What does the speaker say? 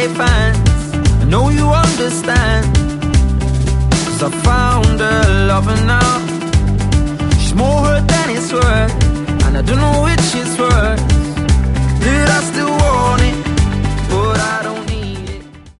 fans. I know you understand, 'cause I found a lover now. She's more hurt than it's worth, and I don't know